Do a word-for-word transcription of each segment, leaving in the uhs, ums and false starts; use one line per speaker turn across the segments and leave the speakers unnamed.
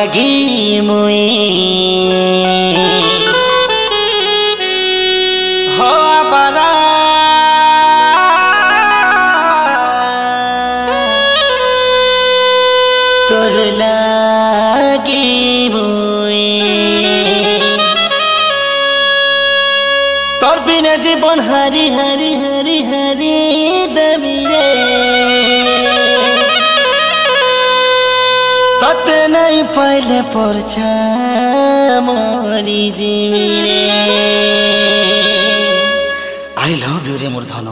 लागी मुई हो आबारा तोर लागी मुई तोर बिना जीवन हारी हारी हारी हारी दबी रे तते नहीं पाइले पर्छा मोरी जीवी रे आई लव यू रे मोर धन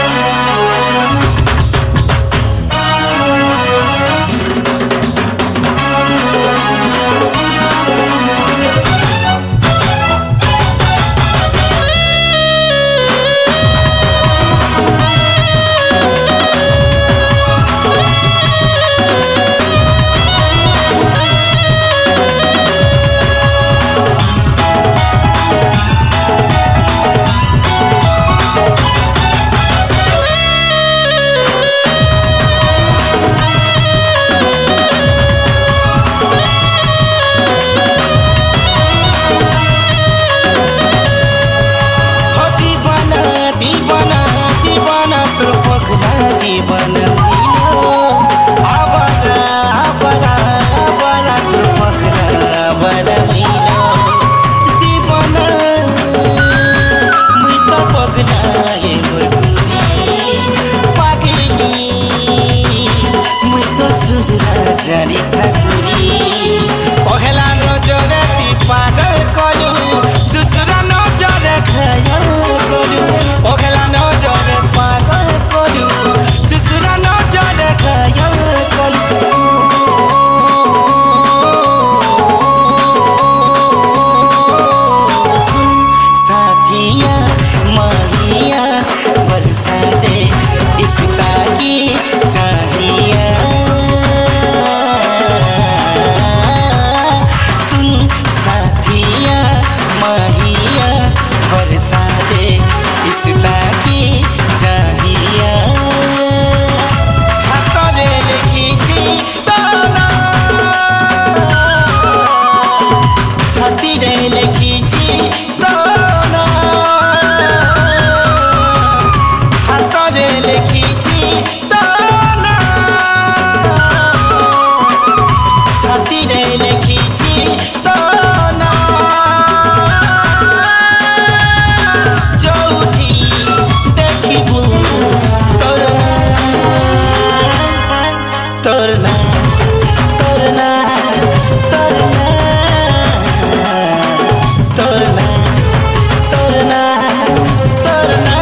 दीवाना मिलो आवारा आवारा आवारा तोर पगला आवारा मिलो दीवाना मुई तो पगला हे मोरी पागली मुई तो सुधरा जानी ठाकुरी पहला नजर ती पागल करू दूसरा नजर घायल करू पहला नजर पागल करू दूसरा नजर घायल करू सुन साथिया माहिया बरसा दे इस्ता की चाहिए सुन साथिया माहिया बरसा दे इस्ता की चाहिए हाथरे लिखी तो ना छाती रे लिखी तो ना हाथरे लिखी तो ना छाती रे लिखी तो ना जोठी देखिबू तोर ना तोर ना तोर ना तोर ना तोर ना तोर ना तोर ना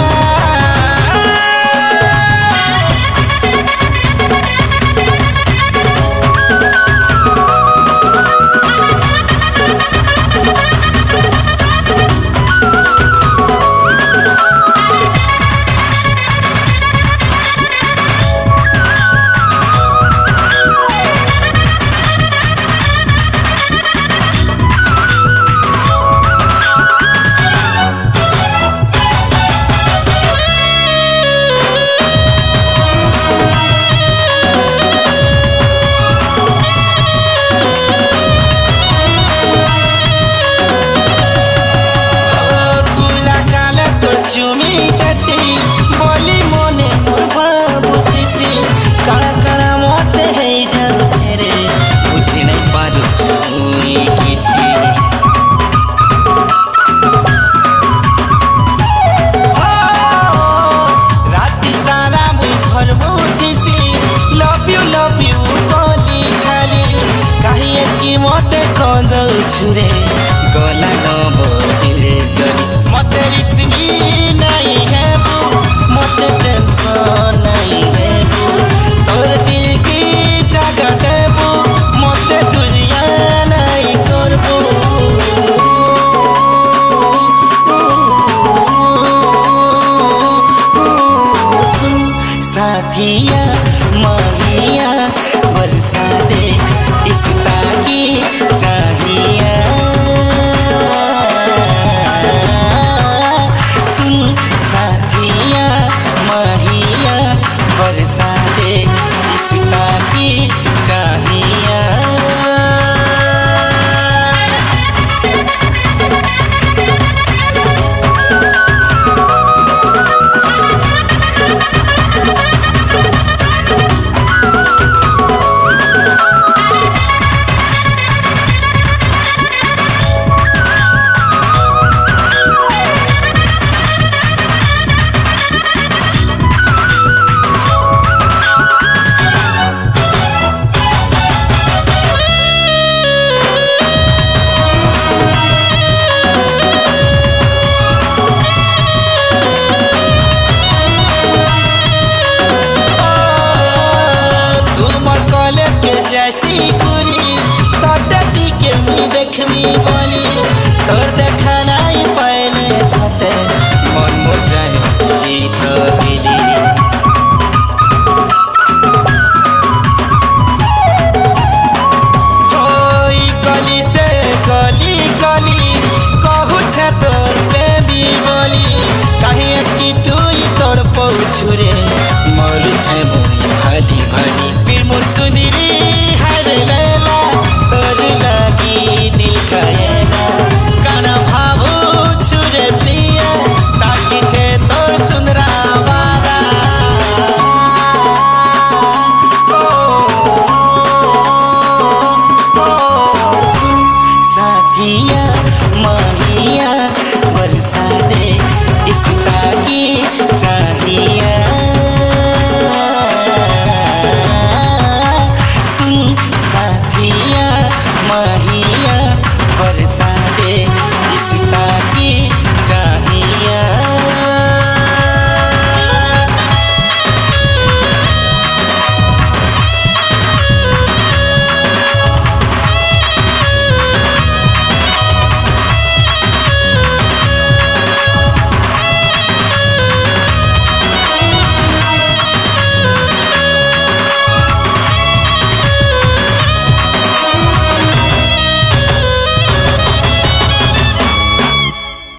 चुमी कटी बोली मोने मोर भाबुतिसी काला काला मोते है जाऊ छेरे बुझे नहीं पारू छुई किछि राती सारा मुई घर बुतिसी लव यू लव यू बोली खाली काहे की मोते खंदौ छुरे गला न बोले जरी मते रिसमी नहीं है वो मते टेंशन नहीं है वो तोर दिल की जगह दे वो मते दुनिया नहीं करबो सुन साथिया माहिया बरसा दे इस्ता की चाहिए बोली तोर देखा नहीं पहले साथे मन मुरझाए तुली तो दिली छुरे मरु छे मोई भली भली फिर मोर सुंदरी हर लेला तोर लागी दिल खाएला काना भावो छुरे प्रिय ताकि छे तोर सुंदरा वारा ओ, ओ, ओ सुन साथिया माहिया